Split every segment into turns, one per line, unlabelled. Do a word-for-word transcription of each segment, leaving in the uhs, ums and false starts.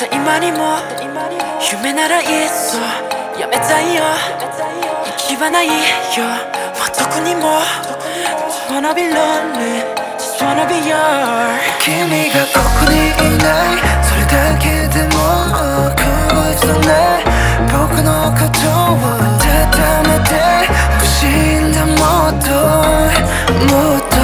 た今にも夢ならいっそやめたいよ。行き場ないよもうどこにも Just wanna be lonely Just wanna be yours
君がここにいないそれだけでも苦しそうね。僕のことを温めて欲しいんだもっともっと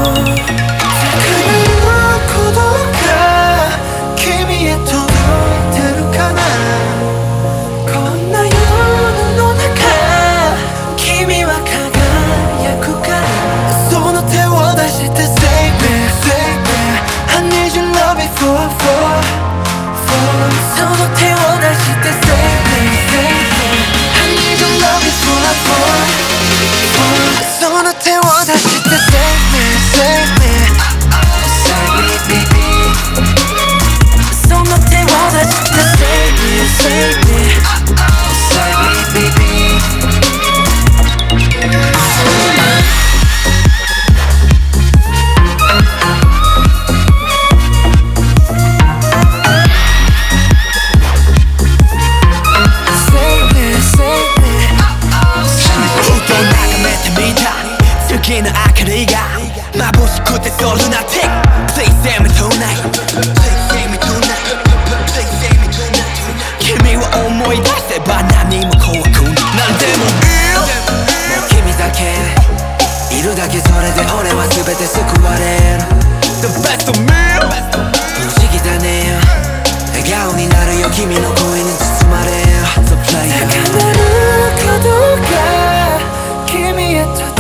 月の明かりが眩しくてSo lunatic Please save me tonight Please save me tonight Please save me tonight 君を思い出せば何も怖くなんでもいいもう君だけいるだけそれで俺は全て救われる The best of me 不思議だね笑顔になるよ君の声に包まれる So play it 高まる鼓動が君へと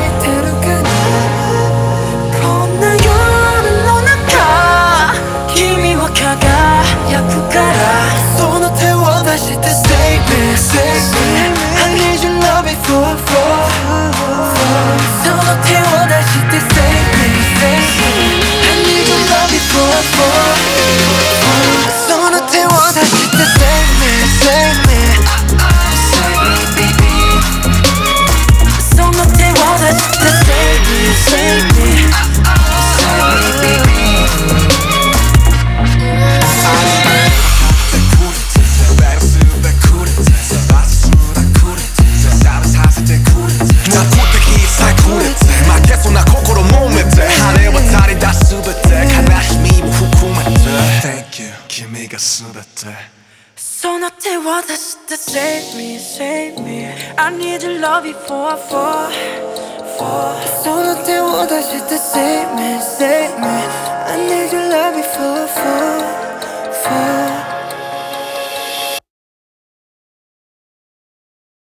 その手を出して Save me, save me I need to love you for, for, for その手を出して Save me, save me